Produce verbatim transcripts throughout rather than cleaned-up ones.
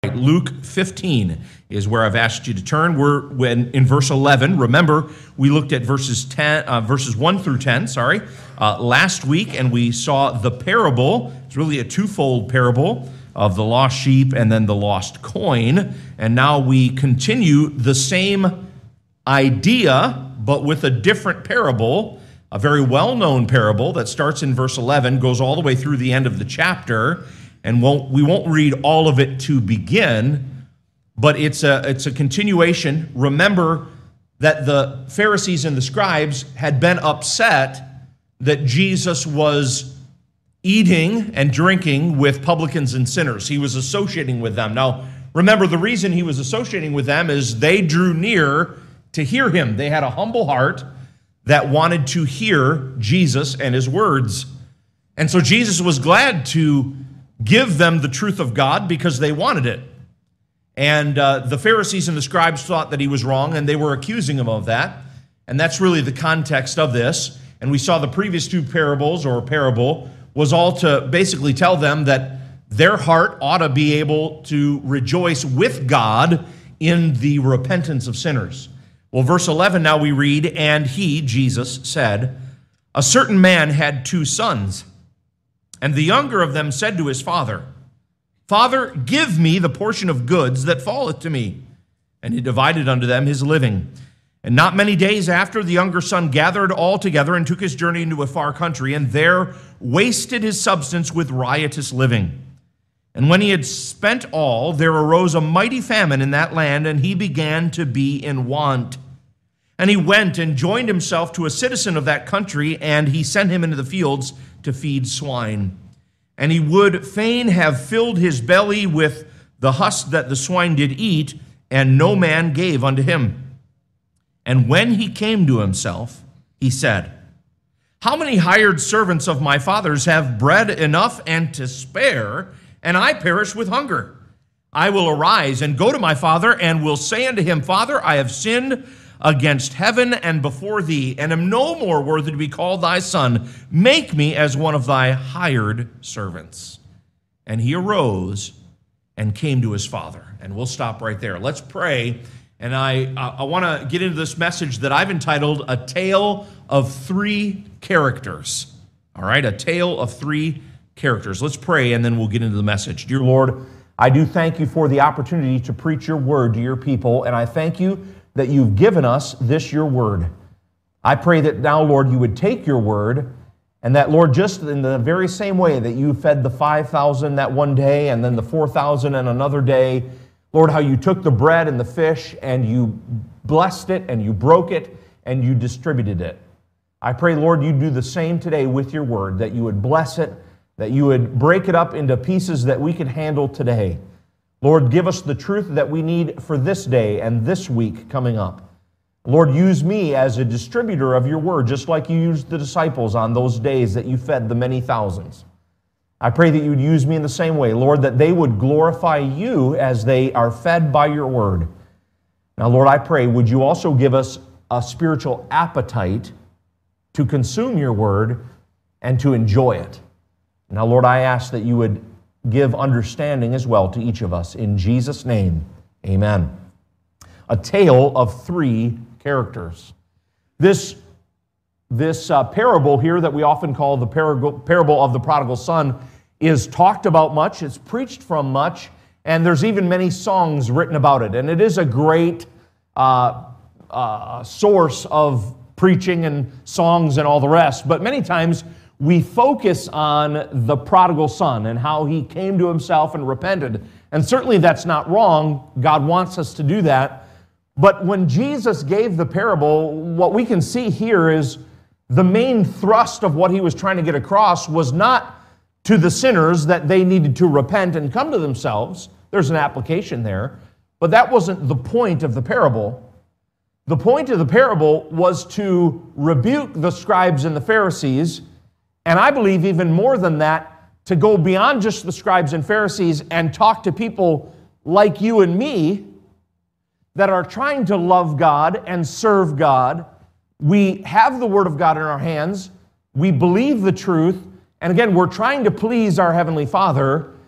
Luke fifteen is where I've asked you to turn. We're when in verse eleven. Remember, we looked at verses ten, uh, verses one through ten. Sorry, uh, last week, and we saw the parable. It's really a twofold parable of the lost sheep and then the lost coin. And now we continue the same idea, but with a different parable. A very well-known parable that starts in verse eleven, goes all the way through the end of the chapter. And won't, we won't read all of it to begin, but it's a, it's a continuation. Remember that the Pharisees and the scribes had been upset that Jesus was eating and drinking with publicans and sinners. He was associating with them. Now, remember, the reason he was associating with them is they drew near to hear him. They had a humble heart that wanted to hear Jesus and his words. And so Jesus was glad to give them the truth of God because they wanted it. And uh, the Pharisees and the scribes thought that he was wrong, and they were accusing him of that. And that's really the context of this. And we saw the previous two parables, or parable, was all to basically tell them that their heart ought to be able to rejoice with God in the repentance of sinners. Well, verse eleven now we read, "And he," Jesus, "said, a certain man had two sons. And the younger of them said to his father, Father, give me the portion of goods that falleth to me. And he divided unto them his living. And not many days after, the younger son gathered all together and took his journey into a far country, and there wasted his substance with riotous living. And when he had spent all, there arose a mighty famine in that land, and he began to be in want. And he went and joined himself to a citizen of that country, and he sent him into the fields to feed swine. And he would fain have filled his belly with the husk that the swine did eat, and no man gave unto him. And when he came to himself, he said, How many hired servants of my father's have bread enough and to spare, and I perish with hunger? I will arise and go to my father, and will say unto him, Father, I have sinned against heaven and before thee, and am no more worthy to be called thy son. Make me as one of thy hired servants. And he arose and came to his father." And we'll stop right there. Let's pray. And I, I want to get into this message that I've entitled, A Tale of Three Characters. All right, a tale of three characters. Let's pray, and then we'll get into the message. Dear Lord, I do thank you for the opportunity to preach your word to your people, and I thank you that you've given us this, your word. I pray that now, Lord, you would take your word, and that, Lord, just in the very same way that you fed the five thousand that one day, and then the four thousand and another day, Lord, how you took the bread and the fish, and you blessed it, and you broke it, and you distributed it. I pray, Lord, you do the same today with your word, that you would bless it, that you would break it up into pieces that we could handle today. Lord, give us the truth that we need for this day and this week coming up. Lord, use me as a distributor of your word, just like you used the disciples on those days that you fed the many thousands. I pray that you would use me in the same way, Lord, that they would glorify you as they are fed by your word. Now, Lord, I pray, would you also give us a spiritual appetite to consume your word and to enjoy it. Now, Lord, I ask that you would give understanding as well to each of us. In Jesus' name, amen. A tale of three characters. This, this uh, parable here that we often call the parable of the prodigal son is talked about much, it's preached from much, and there's even many songs written about it. And it is a great uh, uh, source of preaching and songs and all the rest. But many times we focus on the prodigal son and how he came to himself and repented. And certainly that's not wrong. God wants us to do that. But when Jesus gave the parable, what we can see here is the main thrust of what he was trying to get across was not to the sinners that they needed to repent and come to themselves. There's an application there. But that wasn't the point of the parable. The point of the parable was to rebuke the scribes and the Pharisees, and I believe even more than that, to go beyond just the scribes and Pharisees and talk to people like you and me that are trying to love God and serve God. We have the Word of God in our hands. We believe the truth. And again, we're trying to please our Heavenly Father.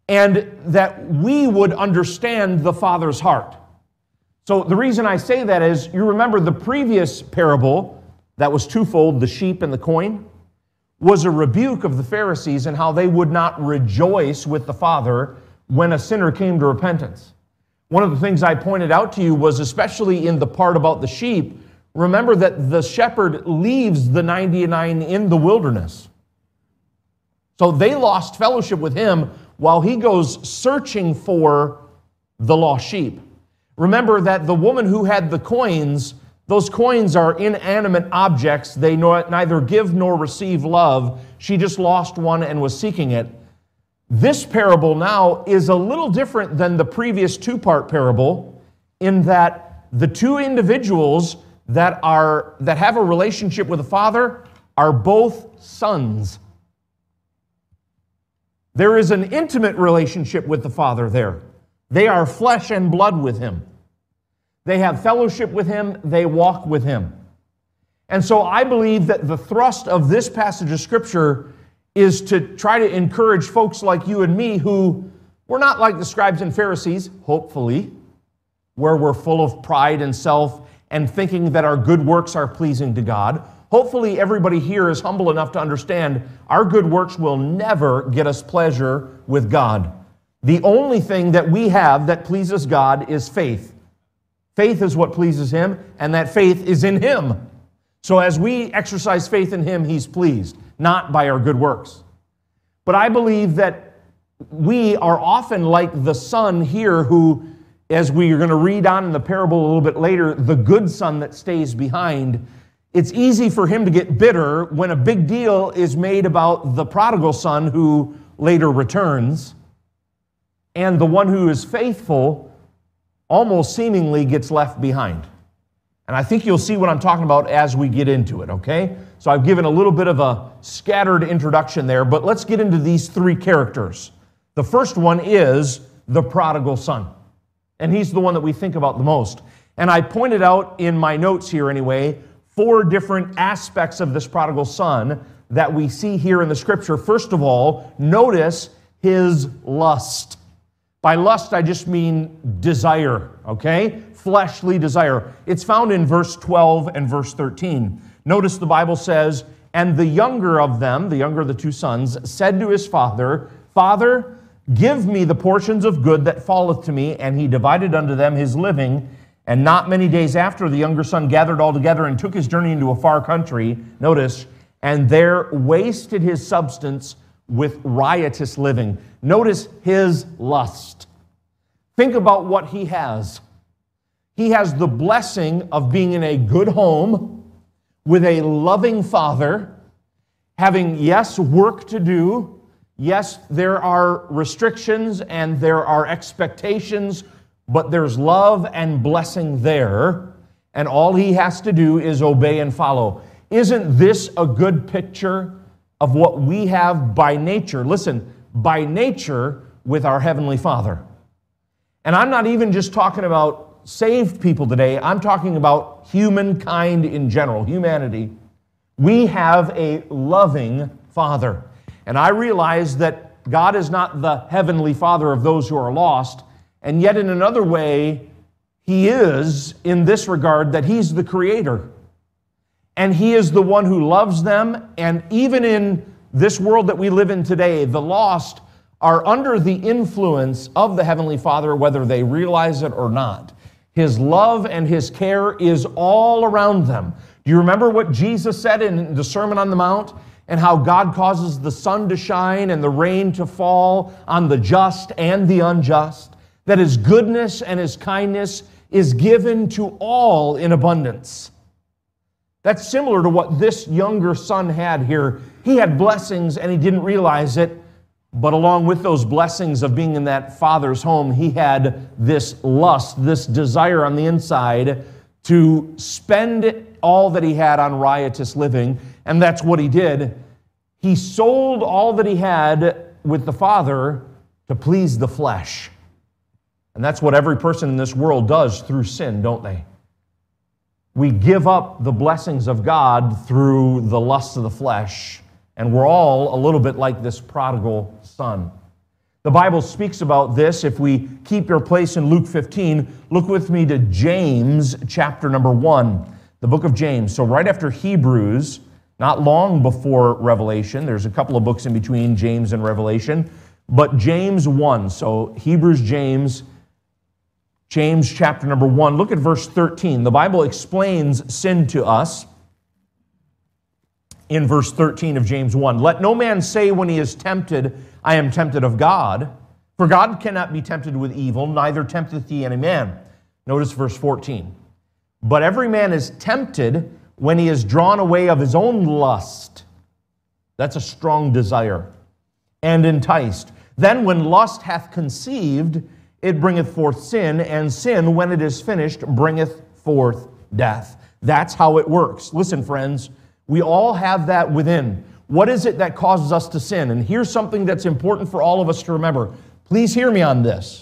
and that we would understand the Father's heart. So the reason I say that is, you remember the previous parable that was twofold, the sheep and the coin, was a rebuke of the Pharisees and how they would not rejoice with the Father when a sinner came to repentance. One of the things I pointed out to you was, especially in the part about the sheep, remember that the shepherd leaves the ninety-nine in the wilderness. So they lost fellowship with him while he goes searching for the lost sheep. Remember that the woman who had the coins, those coins are inanimate objects. They neither give nor receive love. She just lost one and was seeking it. This parable now is a little different than the previous two-part parable in that the two individuals that are that have a relationship with the Father are both sons. There is an intimate relationship with the Father there. They are flesh and blood with Him. They have fellowship with Him. They walk with Him. And so I believe that the thrust of this passage of Scripture is to try to encourage folks like you and me who, we're not like the scribes and Pharisees, hopefully, where we're full of pride and self and thinking that our good works are pleasing to God. Hopefully everybody here is humble enough to understand our good works will never get us pleasure with God. The only thing that we have that pleases God is faith. Faith is what pleases Him, and that faith is in Him. So as we exercise faith in Him, He's pleased, not by our good works. But I believe that we are often like the son here who, as we are going to read on in the parable a little bit later, the good son that stays behind, it's easy for him to get bitter when a big deal is made about the prodigal son who later returns, and the one who is faithful almost seemingly gets left behind. And I think you'll see what I'm talking about as we get into it, okay? So I've given a little bit of a scattered introduction there, but let's get into these three characters. The first one is the prodigal son, and he's the one that we think about the most. And I pointed out in my notes here anyway, four different aspects of this prodigal son that we see here in the Scripture. First of all, notice his lust. By lust, I just mean desire, okay? Fleshly desire. It's found in verse twelve and verse thirteen. Notice the Bible says, "And the younger of them," the younger of the two sons, "said to his father, Father, give me the portions of good that falleth to me. And he divided unto them his living. And not many days after, the younger son gathered all together and took his journey into a far country," notice, "and there wasted his substance with riotous living." Notice his lust. Think about what he has. He has the blessing of being in a good home with a loving father, having, yes, work to do. Yes, there are restrictions and there are expectations, but there's love and blessing there, and all he has to do is obey and follow. Isn't this a good picture of what we have by nature? Listen, by nature with our Heavenly Father. And I'm not even just talking about saved people today. I'm talking about humankind in general, humanity. We have a loving Father. And I realize that God is not the Heavenly Father of those who are lost, and yet in another way, He is in this regard that He's the Creator. And He is the one who loves them, and even in this world that we live in today, the lost are under the influence of the Heavenly Father, whether they realize it or not. His love and His care is all around them. Do you remember what Jesus said in the Sermon on the Mount? And how God causes the sun to shine and the rain to fall on the just and the unjust? That His goodness and His kindness is given to all in abundance. That's similar to what this younger son had here. He had blessings and he didn't realize it. But along with those blessings of being in that father's home, he had this lust, this desire on the inside to spend all that he had on riotous living. And that's what he did. He sold all that he had with the Father to please the flesh. And that's what every person in this world does through sin, don't they? We give up the blessings of God through the lusts of the flesh. And we're all a little bit like this prodigal son. The Bible speaks about this. If we keep your place in Luke fifteen, look with me to James chapter number one, the book of James. So right after Hebrews, not long before Revelation, there's a couple of books in between James and Revelation, but James one. So Hebrews, James, James chapter number one. Look at verse thirteen. The Bible explains sin to us in verse thirteen of James one. Let no man say when he is tempted, I am tempted of God. For God cannot be tempted with evil, neither tempteth he any man. Notice verse fourteen. But every man is tempted when he is drawn away of his own lust. That's a strong desire. And enticed. Then when lust hath conceived, it bringeth forth sin, and sin, when it is finished, bringeth forth death. That's how it works. Listen, friends, we all have that within. What is it that causes us to sin? And here's something that's important for all of us to remember. Please hear me on this.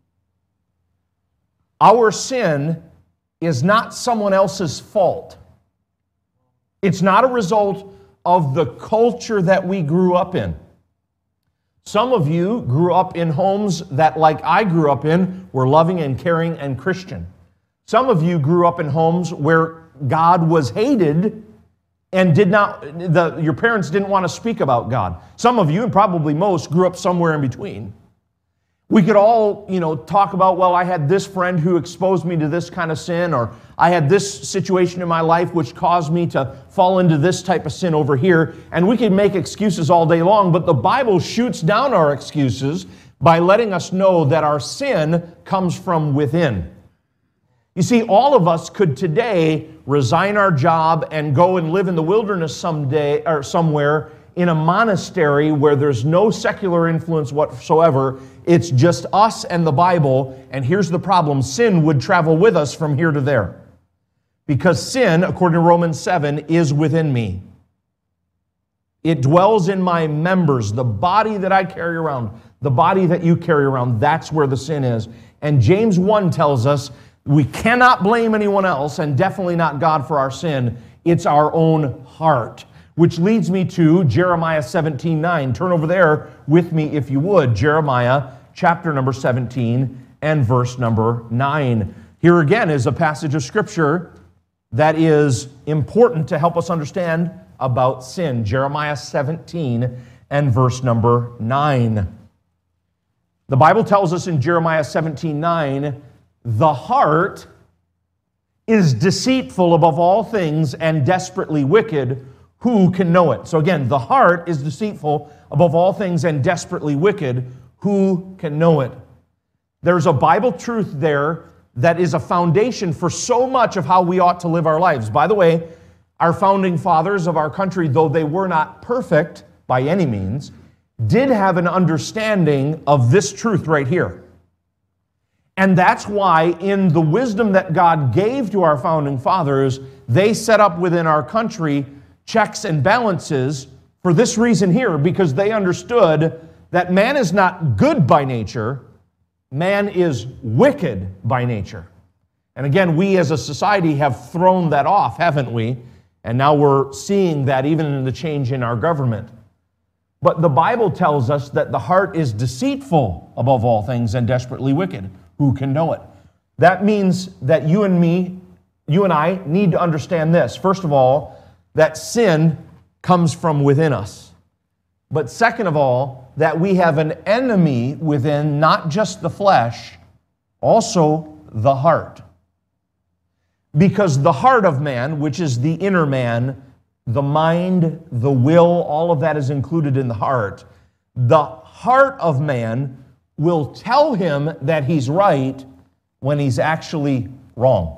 Our sin is not someone else's fault. It's not a result of the culture that we grew up in. Some of you grew up in homes that, like I grew up in, were loving and caring and Christian. Some of you grew up in homes where God was hated and did not, the, your parents didn't want to speak about God. Some of you, and probably most, grew up somewhere in between. We could all, you know, talk about, well, I had this friend who exposed me to this kind of sin, or I had this situation in my life which caused me to fall into this type of sin over here, and we could make excuses all day long, but the Bible shoots down our excuses by letting us know that our sin comes from within. You see, all of us could today resign our job and go and live in the wilderness someday or somewhere in a monastery where there's no secular influence whatsoever. It's just us and the Bible. And here's the problem. Sin would travel with us from here to there. Because sin, according to Romans seven, is within me. It dwells in my members, the body that I carry around, the body that you carry around. That's where the sin is. And James one tells us we cannot blame anyone else, and definitely not God, for our sin. It's our own heart. Which leads me to Jeremiah seventeen nine. Turn over there with me if you would. Jeremiah chapter number seventeen and verse number nine. Here again is a passage of Scripture that is important to help us understand about sin. Jeremiah seventeen and verse number nine. The Bible tells us in Jeremiah seventeen nine, the heart is deceitful above all things and desperately wicked. Who can know it? So again, the heart is deceitful above all things and desperately wicked. Who can know it? There's a Bible truth there that is a foundation for so much of how we ought to live our lives. By the way, our founding fathers of our country, though they were not perfect by any means, did have an understanding of this truth right here. And that's why in the wisdom that God gave to our founding fathers, they set up within our country checks and balances for this reason here, because they understood that man is not good by nature, man is wicked by nature. And again, we as a society have thrown that off, haven't we? And now we're seeing that even in the change in our government. But the Bible tells us that the heart is deceitful above all things and desperately wicked. Who can know it? That means that you and me, you and I need to understand this. First of all, that sin comes from within us. But second of all, that we have an enemy within, not just the flesh, also the heart. Because the heart of man, which is the inner man, the mind, the will, all of that is included in the heart. The heart of man will tell him that he's right when he's actually wrong.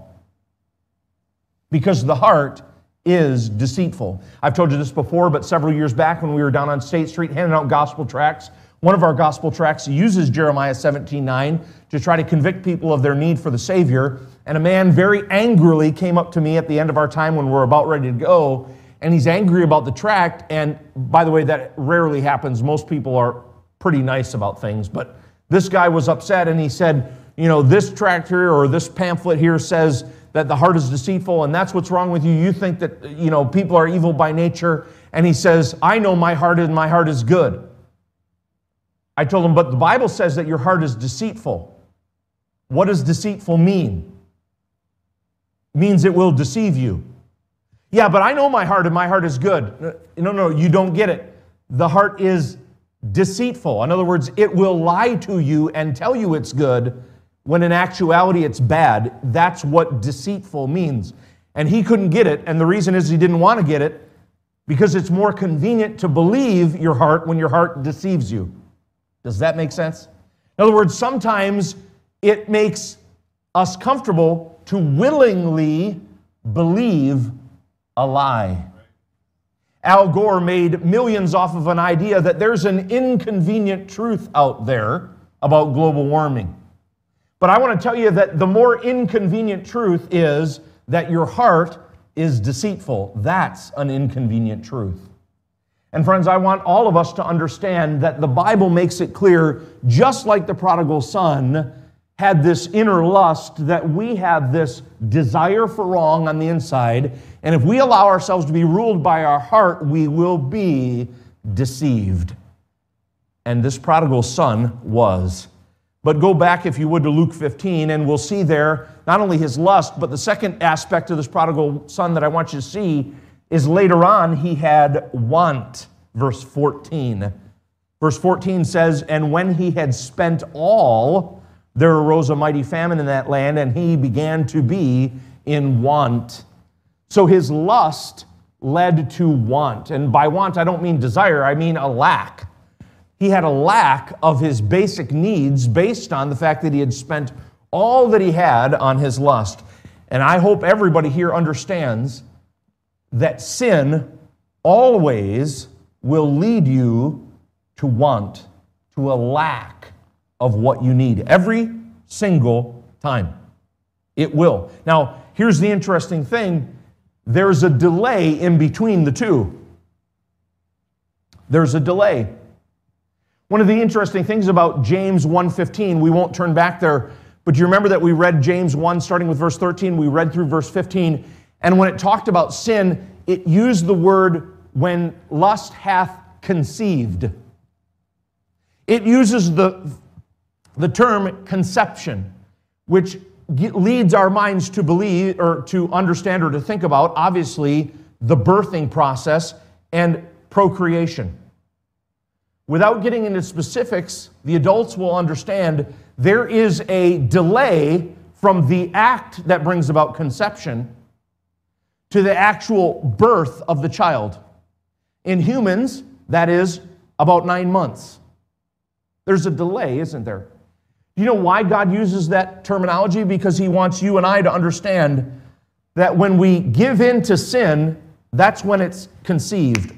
Because the heart is deceitful. I've told you this before, but several years back when we were down on State Street handing out gospel tracts, one of our gospel tracts uses Jeremiah seventeen nine to try to convict people of their need for the Savior. And a man very angrily came up to me at the end of our time when we're about ready to go, and he's angry about the tract. And by the way, that rarely happens. Most people are pretty nice about things, but this guy was upset, and he said, you know, this tract here or this pamphlet here says that the heart is deceitful, and that's what's wrong with you. You think that, you know, people are evil by nature. And he says, I know my heart, and my heart is good. I told him, but the Bible says that your heart is deceitful. What does deceitful mean? It means it will deceive you. Yeah, but I know my heart and my heart is good. No, no, you don't get it. The heart is deceitful. In other words, it will lie to you and tell you it's good when in actuality it's bad. That's what deceitful means. And he couldn't get it, and the reason is he didn't want to get it because it's more convenient to believe your heart when your heart deceives you. Does that make sense? In other words, sometimes it makes us comfortable to willingly believe a lie. Al Gore made millions off of an idea that there's an inconvenient truth out there about global warming. But I want to tell you that the more inconvenient truth is that your heart is deceitful. That's an inconvenient truth. And friends, I want all of us to understand that the Bible makes it clear, just like the prodigal son had this inner lust, that we have this desire for wrong on the inside, and if we allow ourselves to be ruled by our heart, we will be deceived. And this prodigal son was. But go back, if you would, to Luke fifteen, and we'll see there not only his lust, but the second aspect of this prodigal son that I want you to see is later on he had want. Verse fourteen. Verse fourteen says, and when he had spent all, there arose a mighty famine in that land, and he began to be in want. So his lust led to want. And by want, I don't mean desire, I mean a lack. He had a lack of his basic needs based on the fact that he had spent all that he had on his lust. And I hope everybody here understands that sin always will lead you to want, to a lack of what you need. Every single time. It will. Now, here's the interesting thing. There's a delay in between the two. There's a delay. One of the interesting things about James one fifteen, we won't turn back there, but do you remember that we read James one starting with verse thirteen? We read through verse fifteen, and when it talked about sin, it used the word when lust hath conceived. It uses the, the term conception, which leads our minds to believe or to understand or to think about, obviously, the birthing process and procreation. Without getting into specifics, the adults will understand there is a delay from the act that brings about conception to the actual birth of the child. In humans, that is about nine months. There's a delay, isn't there? Do you know why God uses that terminology? Because He wants you and I to understand that when we give in to sin, that's when it's conceived.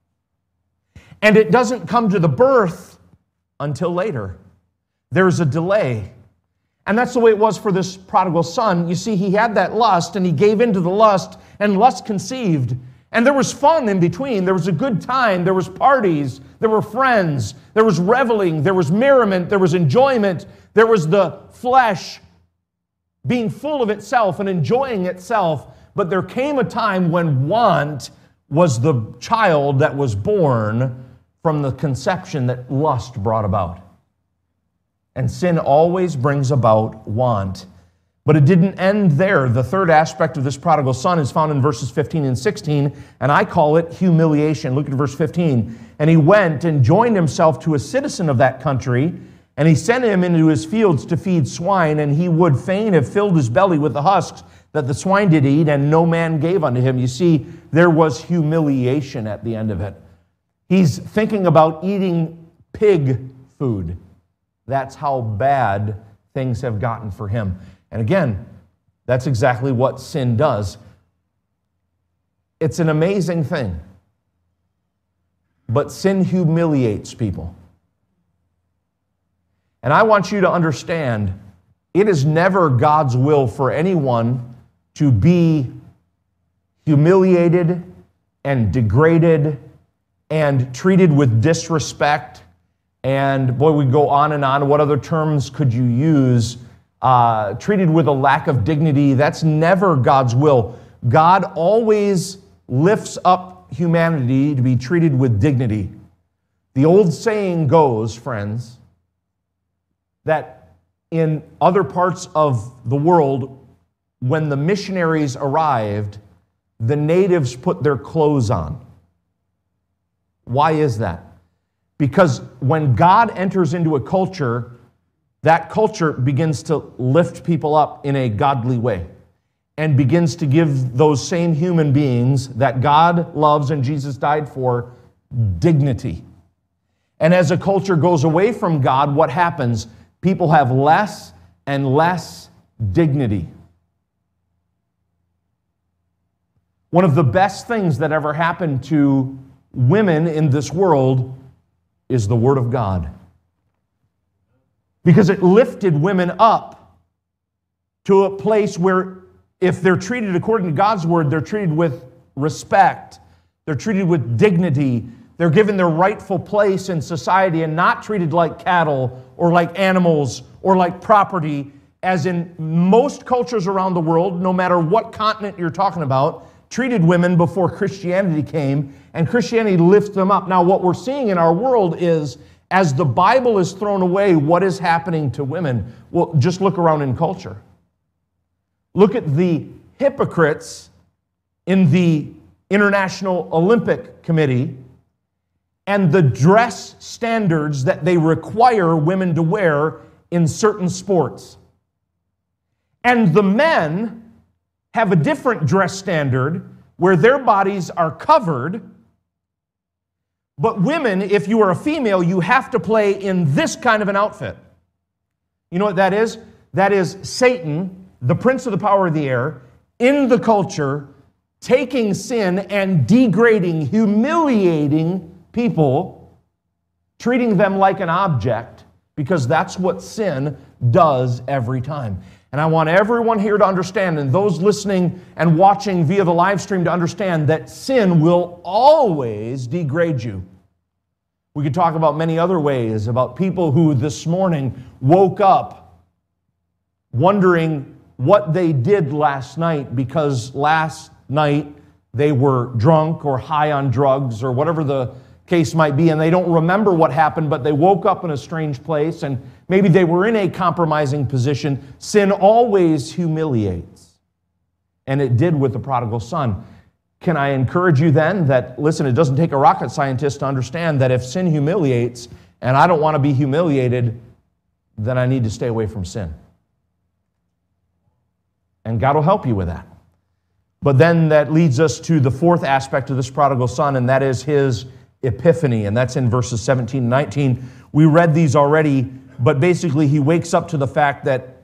And it doesn't come to the birth until later. There's a delay. And that's the way it was for this prodigal son. You see, he had that lust, and he gave into the lust, and lust conceived. And there was fun in between. There was a good time. There was parties. There were friends. There was reveling. There was merriment. There was enjoyment. There was the flesh being full of itself and enjoying itself. But there came a time when want was the child that was born from the conception that lust brought about. And sin always brings about want. But it didn't end there. The third aspect of this prodigal son is found in verses fifteen and sixteen, and I call it humiliation. Look at verse fifteen. And he went and joined himself to a citizen of that country, and he sent him into his fields to feed swine, and he would fain have filled his belly with the husks that the swine did eat, and no man gave unto him. You see, there was humiliation at the end of it. He's thinking about eating pig food. That's how bad things have gotten for him. And again, that's exactly what sin does. It's an amazing thing. But sin humiliates people. And I want you to understand, it is never God's will for anyone to be humiliated and degraded and treated with disrespect. And boy, we go on and on. What other terms could you use? Uh, treated with a lack of dignity. That's never God's will. God always lifts up humanity to be treated with dignity. The old saying goes, friends, that in other parts of the world, when the missionaries arrived, the natives put their clothes on. Why is that? Because when God enters into a culture, that culture begins to lift people up in a godly way and begins to give those same human beings that God loves and Jesus died for dignity. And as a culture goes away from God, what happens? People have less and less dignity. One of the best things that ever happened to women in this world is the Word of God. Because it lifted women up to a place where if they're treated according to God's Word, they're treated with respect, they're treated with dignity, they're given their rightful place in society and not treated like cattle or like animals or like property, as in most cultures around the world, no matter what continent you're talking about, treated women before Christianity came, and Christianity lifts them up. Now, what we're seeing in our world is, as the Bible is thrown away, what is happening to women? Well, just look around in culture. Look at the hypocrites in the International Olympic Committee and the dress standards that they require women to wear in certain sports. And the men have a different dress standard where their bodies are covered. But women, if you are a female, you have to play in this kind of an outfit. You know what that is? That is Satan, the prince of the power of the air, in the culture, taking sin and degrading, humiliating people, treating them like an object, because that's what sin does every time. And I want everyone here to understand, and those listening and watching via the live stream to understand, that sin will always degrade you. We could talk about many other ways, about people who this morning woke up wondering what they did last night because last night they were drunk or high on drugs or whatever the case might be, and they don't remember what happened, but they woke up in a strange place, and maybe they were in a compromising position. Sin always humiliates, and it did with the prodigal son. Can I encourage you then that, listen, it doesn't take a rocket scientist to understand that if sin humiliates, and I don't want to be humiliated, then I need to stay away from sin. And God will help you with that. But then that leads us to the fourth aspect of this prodigal son, and that is his epiphany, and that's in verses seventeen and nineteen. We read these already, but basically he wakes up to the fact that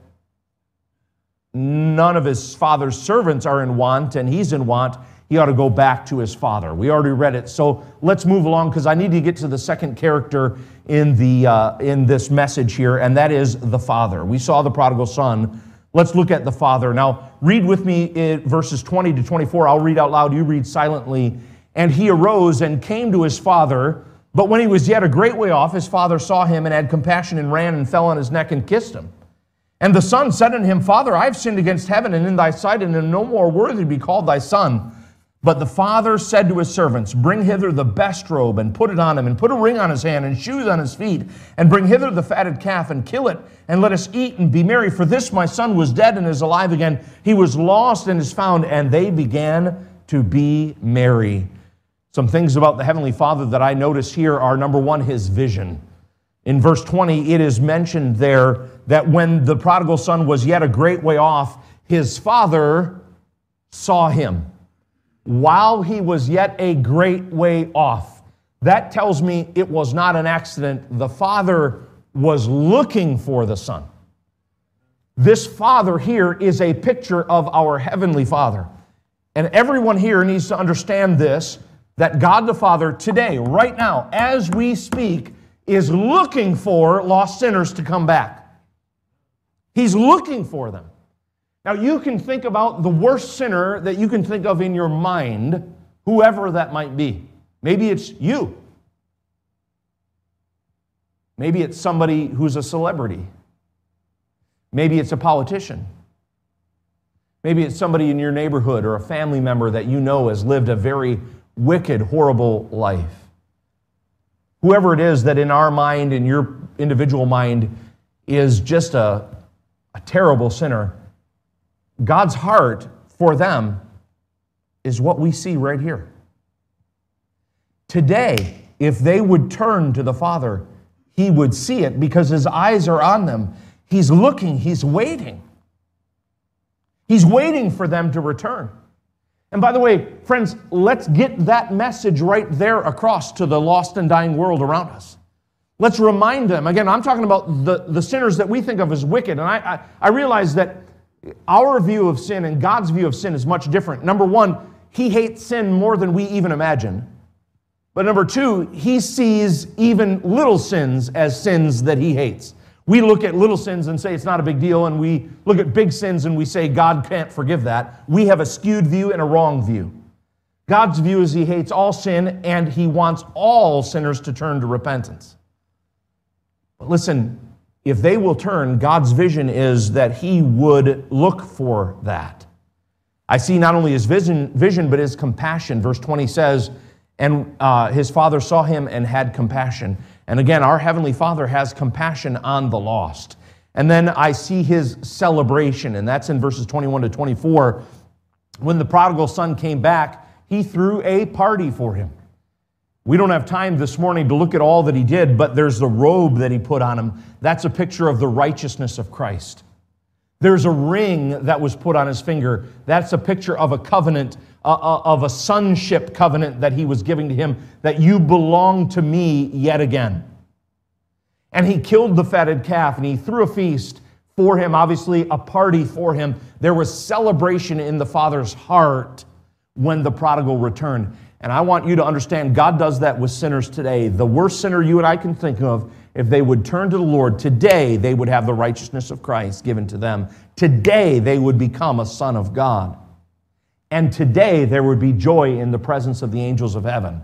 none of his father's servants are in want, and he's in want. He ought to go back to his father. We already read it, so let's move along, because I need to get to the second character in the uh, in this message here, and that is the father. We saw the prodigal son. Let's look at the father. Now, read with me in verses twenty to twenty-four. I'll read out loud. You read silently. And he arose and came to his father, but when he was yet a great way off, his father saw him and had compassion and ran and fell on his neck and kissed him. And the son said unto him, Father, I have sinned against heaven and in thy sight, and am no more worthy to be called thy son. But the father said to his servants, Bring hither the best robe, and put it on him, and put a ring on his hand, and shoes on his feet, and bring hither the fatted calf, and kill it, and let us eat and be merry. For this my son was dead and is alive again. He was lost and is found. And they began to be merry. Some things about the Heavenly Father that I notice here are, number one, his vision. In verse twenty, it is mentioned there that when the prodigal son was yet a great way off, his father saw him while he was yet a great way off. That tells me it was not an accident. The father was looking for the son. This father here is a picture of our Heavenly Father. And everyone here needs to understand this, that God the Father today, right now, as we speak, is looking for lost sinners to come back. He's looking for them. Now, you can think about the worst sinner that you can think of in your mind, whoever that might be. Maybe it's you. Maybe it's somebody who's a celebrity. Maybe it's a politician. Maybe it's somebody in your neighborhood or a family member that you know has lived a very wicked, horrible life. whoever it is that in our mind, in your individual mind, is just a, a terrible sinner, God's heart for them is what we see right here. Today, if they would turn to the Father, He would see it because His eyes are on them. He's looking, He's waiting. He's waiting for them to return. And by the way, friends, let's get that message right there across to the lost and dying world around us. Let's remind them. Again, I'm talking about the, the sinners that we think of as wicked. And I, I, I realize that our view of sin and God's view of sin is much different. Number one, He hates sin more than we even imagine. But number two, He sees even little sins as sins that He hates. We look at little sins and say it's not a big deal, and we look at big sins and we say God can't forgive that. We have a skewed view and a wrong view. God's view is He hates all sin, and He wants all sinners to turn to repentance. But listen, if they will turn, God's vision is that He would look for that. I see not only His vision, vision but His compassion. Verse twenty says, and uh, his Father saw him and had compassion. And again, our Heavenly Father has compassion on the lost. And then I see His celebration, and that's in verses twenty-one to twenty-four. When the prodigal son came back, He threw a party for him. We don't have time this morning to look at all that He did, but there's the robe that He put on him. That's a picture of the righteousness of Christ. There's a ring that was put on his finger. That's a picture of a covenant, uh, of a sonship covenant that He was giving to him, that you belong to me yet again. And He killed the fatted calf, and He threw a feast for him, obviously a party for him. There was celebration in the Father's heart when the prodigal returned. And I want you to understand, God does that with sinners today. The worst sinner you and I can think of, if they would turn to the Lord, today they would have the righteousness of Christ given to them. Today they would become a son of God. And today there would be joy in the presence of the angels of heaven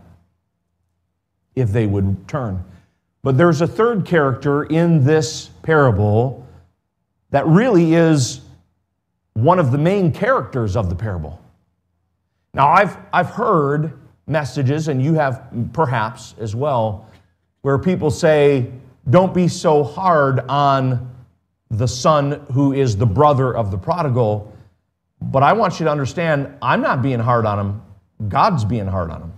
if they would turn. But there's a third character in this parable that really is one of the main characters of the parable. Now, I've, I've heard messages, and you have perhaps as well, where people say, don't be so hard on the son who is the brother of the prodigal. But I want you to understand, I'm not being hard on him. God's being hard on him.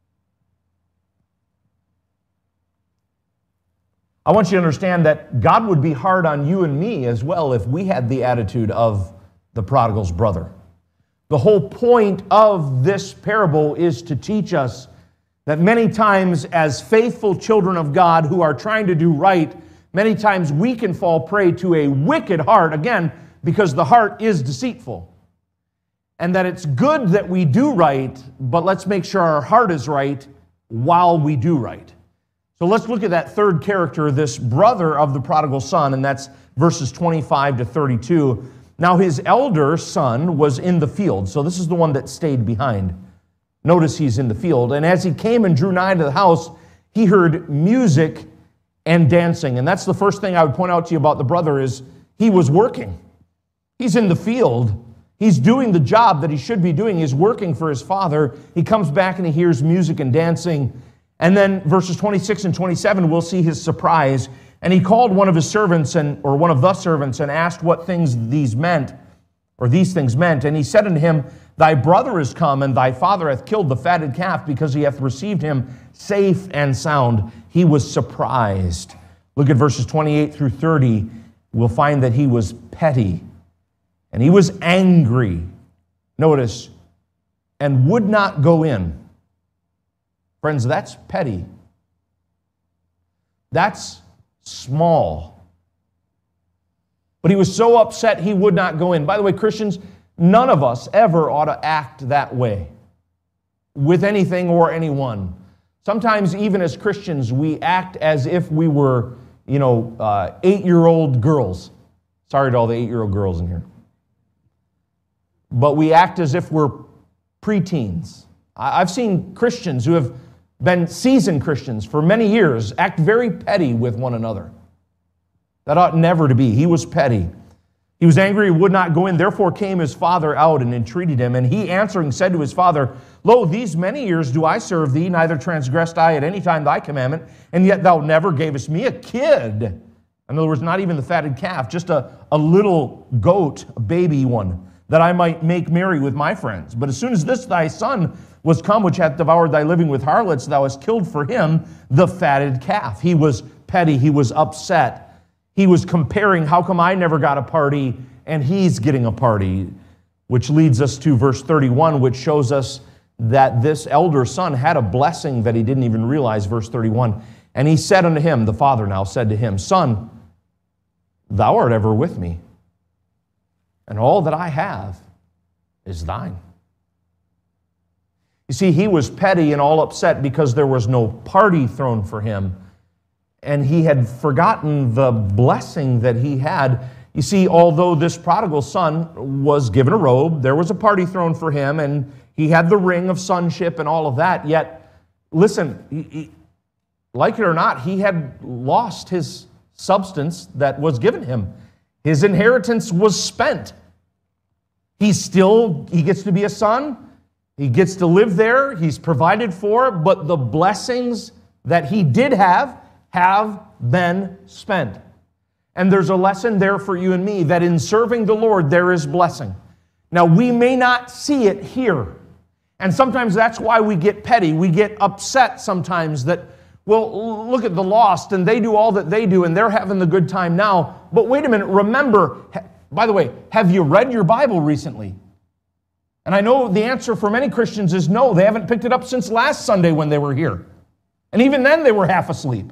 I want you to understand that God would be hard on you and me as well if we had the attitude of the prodigal's brother. The whole point of this parable is to teach us that many times as faithful children of God who are trying to do right, many times we can fall prey to a wicked heart, again, because the heart is deceitful. And that it's good that we do right, but let's make sure our heart is right while we do right. So let's look at that third character, this brother of the prodigal son, and that's verses twenty-five to thirty-two. Now his elder son was in the field, so this is the one that stayed behind. Notice he's in the field. And as he came and drew nigh to the house, he heard music and dancing. And that's the first thing I would point out to you about the brother is he was working. He's in the field. He's doing the job that he should be doing. He's working for his father. He comes back and he hears music and dancing. And then verses twenty-six and twenty-seven, we'll see his surprise. And he called one of his servants, and or one of the servants, and asked what things these meant, or these things meant. And he said unto him, Thy brother is come, and thy father hath killed the fatted calf, because he hath received him safe and sound. He was surprised. Look at verses twenty-eight through thirty. We'll find that he was petty, and he was angry. Notice, and would not go in. Friends, that's petty. That's small. But he was so upset he would not go in. By the way, Christians, none of us ever ought to act that way with anything or anyone. Sometimes, even as Christians, we act as if we were, you know, uh, eight-year-old girls. Sorry to all the eight-year-old girls in here. But we act as if we're preteens. I've seen Christians who have been seasoned Christians for many years act very petty with one another. That ought never to be. He was petty. He was angry, he would not go in. Therefore came his father out and entreated him. And he answering said to his father, Lo, these many years do I serve thee, neither transgressed I at any time thy commandment, and yet thou never gavest me a kid. In other words, not even the fatted calf, just a, a little goat, a baby one, that I might make merry with my friends. But as soon as this thy son was come, which hath devoured thy living with harlots, thou hast killed for him the fatted calf. He was petty, he was upset. He was comparing, how come I never got a party and he's getting a party? Which leads us to verse thirty-one, which shows us that this elder son had a blessing that he didn't even realize. Verse thirty-one, and he said unto him, the father now said to him, Son, thou art ever with me, and all that I have is thine. You see, he was petty and all upset because there was no party thrown for him. And he had forgotten the blessing that he had. You see, although this prodigal son was given a robe, there was a party thrown for him, and he had the ring of sonship and all of that, yet, listen, he, he, like it or not, he had lost his substance that was given him. His inheritance was spent. He's still, he gets to be a son, he gets to live there, he's provided for, but the blessings that he did have have been spent. And there's a lesson there for you and me that in serving the Lord there is blessing. Now we may not see it here. And sometimes that's why we get petty. We get upset sometimes that, well, look at the lost and they do all that they do and they're having the good time now. But wait a minute, remember, by the way, have you read your Bible recently? And I know the answer for many Christians is no, they haven't picked it up since last Sunday when they were here. And even then they were half asleep.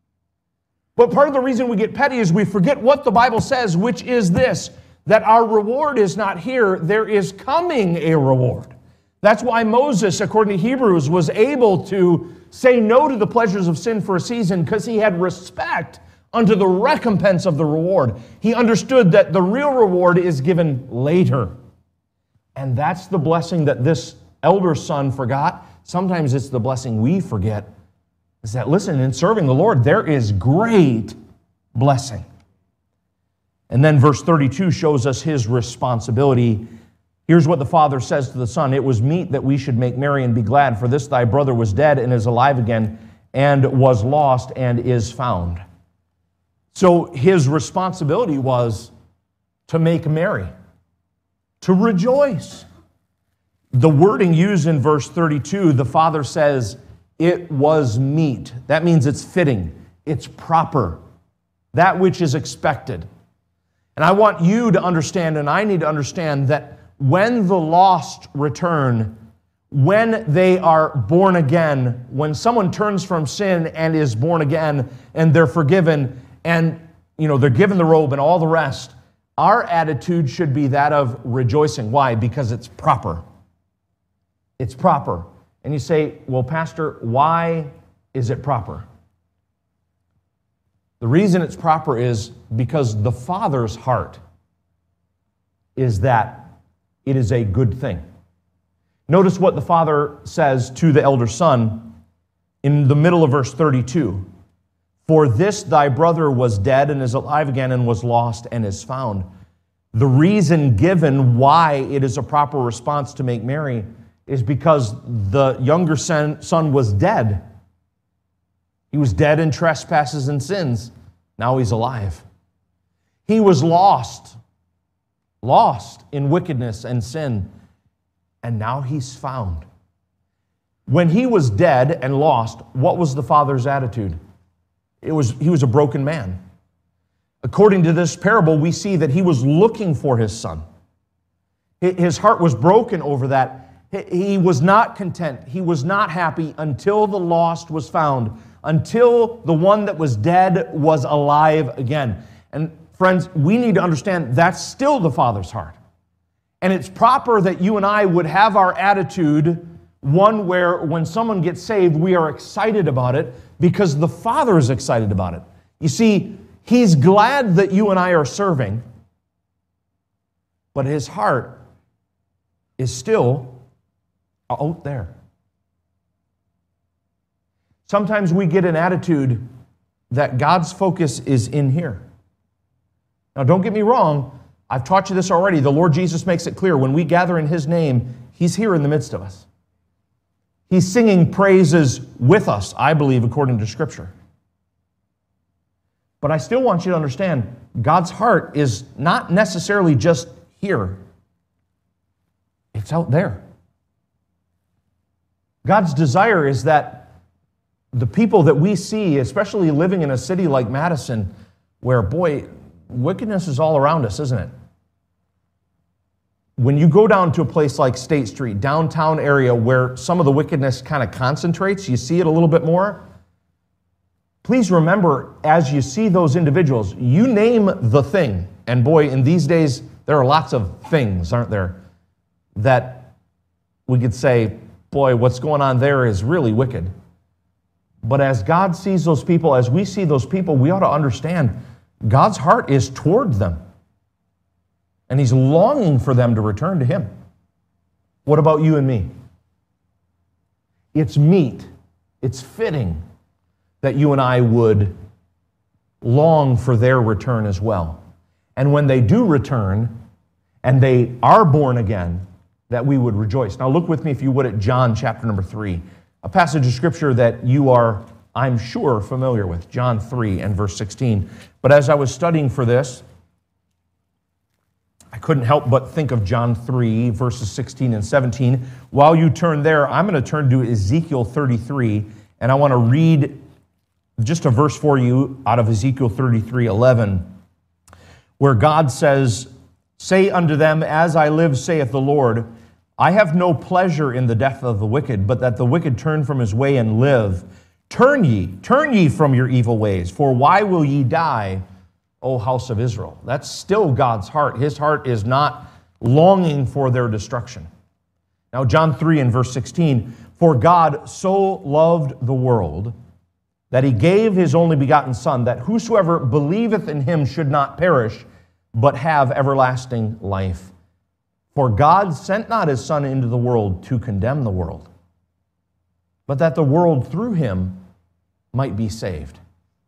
But part of the reason we get petty is we forget what the Bible says, which is this, that our reward is not here, there is coming a reward. That's why Moses, according to Hebrews, was able to say no to the pleasures of sin for a season, because he had respect unto the recompense of the reward. He understood that the real reward is given later. And that's the blessing that this elder son forgot. Sometimes it's the blessing we forget. Is that, listen, in serving the Lord, there is great blessing. And then verse thirty-two shows us his responsibility. Here's what the father says to the son. It was meet that we should make merry and be glad, for this thy brother was dead and is alive again, and was lost and is found. So his responsibility was to make merry, to rejoice. The wording used in verse thirty-two, the father says, it was meet. That means it's fitting. It's proper. That which is expected. And I want you to understand, and I need to understand, that when the lost return, when they are born again, when someone turns from sin and is born again, and they're forgiven, and you know they're given the robe and all the rest, our attitude should be that of rejoicing. Why? Because it's proper. It's proper. And you say, well, Pastor, why is it proper? The reason it's proper is because the Father's heart is that it is a good thing. Notice what the Father says to the elder son in the middle of verse thirty-two. For this thy brother was dead and is alive again and was lost and is found. The reason given why it is a proper response to make merry is because the younger son, son was dead. He was dead in trespasses and sins. Now he's alive. He was lost, lost in wickedness and sin, and now he's found. When he was dead and lost, what was the father's attitude? It was, he was a broken man. According to this parable, we see that he was looking for his son. His heart was broken over that. He was not content. He was not happy until the lost was found, until the one that was dead was alive again. And friends, we need to understand that's still the Father's heart. And it's proper that you and I would have our attitude one where when someone gets saved, we are excited about it because the Father is excited about it. You see, He's glad that you and I are serving, but His heart is still out there. Sometimes we get an attitude that God's focus is in here. Now, don't get me wrong. I've taught you this already. The Lord Jesus makes it clear. When we gather in His name, He's here in the midst of us. He's singing praises with us, I believe, according to Scripture. But I still want you to understand, God's heart is not necessarily just here. It's out there. God's desire is that the people that we see, especially living in a city like Madison, where, boy, wickedness is all around us, isn't it? When you go down to a place like State Street, downtown area, where some of the wickedness kind of concentrates, you see it a little bit more. Please remember, as you see those individuals, you name the thing. And boy, in these days, there are lots of things, aren't there, that we could say, boy, what's going on there is really wicked. But as God sees those people, as we see those people, we ought to understand God's heart is toward them. And He's longing for them to return to Him. What about you and me? It's meet, it's fitting that you and I would long for their return as well. And when they do return, and they are born again, that we would rejoice. Now look with me, if you would, at John chapter number three, a passage of Scripture that you are, I'm sure, familiar with, John three and verse sixteen. But as I was studying for this, I couldn't help but think of John three, verses sixteen and seventeen. While you turn there, I'm going to turn to Ezekiel thirty-three, and I want to read just a verse for you out of Ezekiel thirty-three, eleven, where God says, "Say unto them, as I live, saith the Lord, I have no pleasure in the death of the wicked, but that the wicked turn from his way and live. Turn ye, turn ye from your evil ways, for why will ye die, O house of Israel?" That's still God's heart. His heart is not longing for their destruction. Now, John three and verse sixteen, "For God so loved the world that He gave His only begotten Son, that whosoever believeth in Him should not perish, but have everlasting life. For God sent not His Son into the world to condemn the world, but that the world through Him might be saved."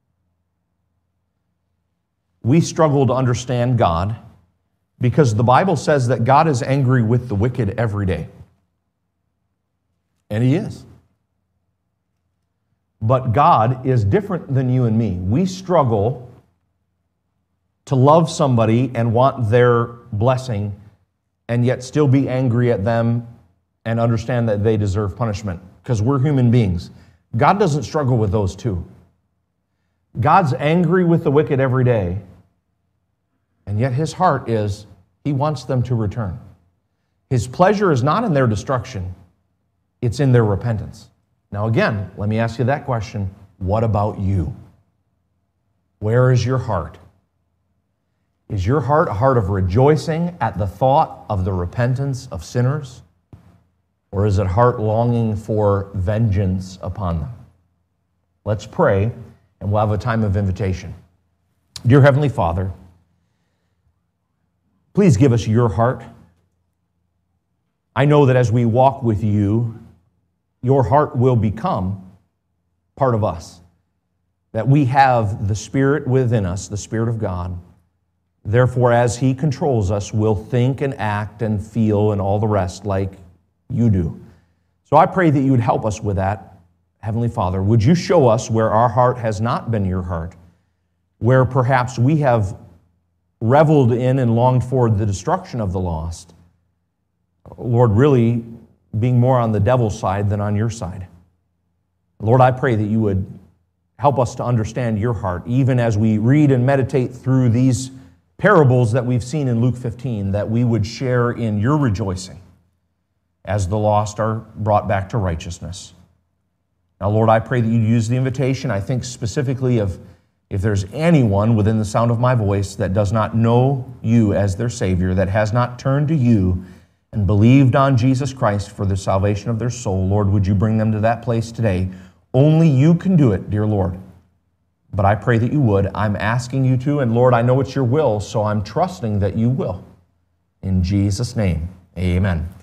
We struggle to understand God because the Bible says that God is angry with the wicked every day. And He is. But God is different than you and me. We struggle to love somebody and want their blessing and yet still be angry at them and understand that they deserve punishment because we're human beings. God doesn't struggle with those two. God's angry with the wicked every day, and yet His heart is, He wants them to return. His pleasure is not in their destruction, it's in their repentance. Now again, let me ask you that question. What about you? Where is your heart? Is your heart a heart of rejoicing at the thought of the repentance of sinners? Or is it heart longing for vengeance upon them? Let's pray, and we'll have a time of invitation. Dear Heavenly Father, please give us your heart. I know that as we walk with you, your heart will become part of us. That we have the Spirit within us, the Spirit of God. Therefore, as He controls us, we'll think and act and feel and all the rest like you do. So I pray that you would help us with that. Heavenly Father, would you show us where our heart has not been your heart, where perhaps we have reveled in and longed for the destruction of the lost. Lord, really being more on the devil's side than on your side. Lord, I pray that you would help us to understand your heart, even as we read and meditate through these parables that we've seen in Luke fifteen, that we would share in your rejoicing as the lost are brought back to righteousness. Now, Lord, I pray that you use the invitation. I think specifically of if there's anyone within the sound of my voice that does not know you as their Savior, that has not turned to you and believed on Jesus Christ for the salvation of their soul, Lord, would you bring them to that place today? Only you can do it, dear Lord. But I pray that you would. I'm asking you to, and Lord, I know it's your will, so I'm trusting that you will. In Jesus' name, amen.